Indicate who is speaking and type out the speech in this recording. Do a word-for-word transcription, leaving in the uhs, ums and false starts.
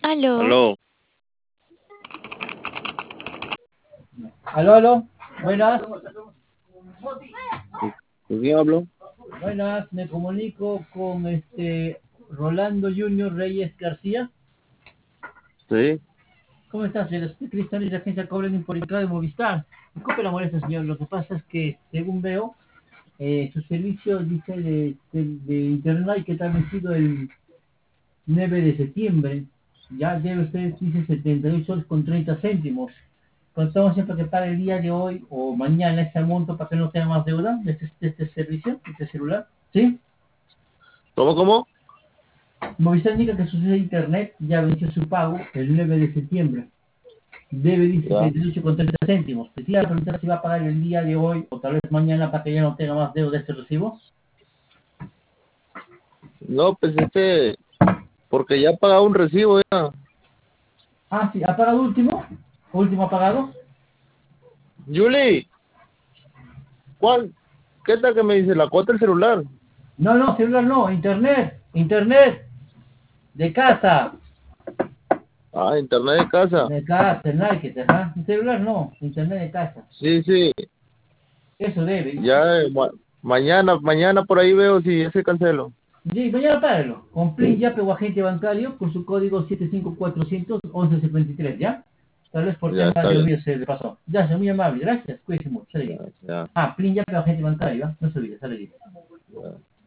Speaker 1: Aló,
Speaker 2: Aló,
Speaker 3: Aló, aló, buenas,
Speaker 2: ¿con quién hablo?
Speaker 3: buenas, me comunico con este Rolando Junior Reyes García.
Speaker 2: Sí,
Speaker 3: ¿Cómo estás, señor? Soy Cristian y la agencia Cobren por entrada de Movistar. Disculpe la molestia, señor. Lo que pasa es que, según veo, eh, su servicio dice de, de, de internet que está vencido el nueve de septiembre. Ya debe usted, dice, setenta y ocho soles con treinta céntimos. Contamos siempre que pague el día de hoy o mañana ese monto para que no tenga más deuda de este, de este servicio, de este celular. ¿Sí?
Speaker 2: ¿cómo, cómo?
Speaker 3: Movistar indica que su servicio de internet ya venció su pago el nueve de septiembre. Debe
Speaker 2: Ya.
Speaker 3: setenta y ocho con treinta céntimos. Quisiera preguntar si va a pagar el día de hoy o tal vez mañana para que ya no tenga más deuda de este recibo.
Speaker 2: No, pues este, porque ya he pagado un recibo ya.
Speaker 3: Ah, sí, ¿ha pagado último? ¿Último ha pagado?
Speaker 2: Julie, ¿cuál? ¿Qué tal que me dice la cuota del celular?
Speaker 3: No, no, celular no, internet, internet, de casa,
Speaker 2: Ah, internet de casa.
Speaker 3: de casa, Nike, ajá. Celular no, internet de casa.
Speaker 2: Sí, sí,
Speaker 3: Eso debe.
Speaker 2: ya eh, ma- mañana, mañana por ahí veo si ese cancelo.
Speaker 3: Sí, mañana págalo. Con Plin Yape o agente bancario con su código siete cinco cuatro cero cero once cincuenta y tres, ¿ya? Tal vez por
Speaker 2: Ya
Speaker 3: tema
Speaker 2: está
Speaker 3: de
Speaker 2: bien.
Speaker 3: olvido se le pasó. Ya, soy muy amable. Gracias. Cuídense mucho. Sale
Speaker 2: Ya,
Speaker 3: bien.
Speaker 2: ya,
Speaker 3: Ah, Plin Yape o agente bancario, ¿ah? No se olvide, sale bien.
Speaker 2: ya.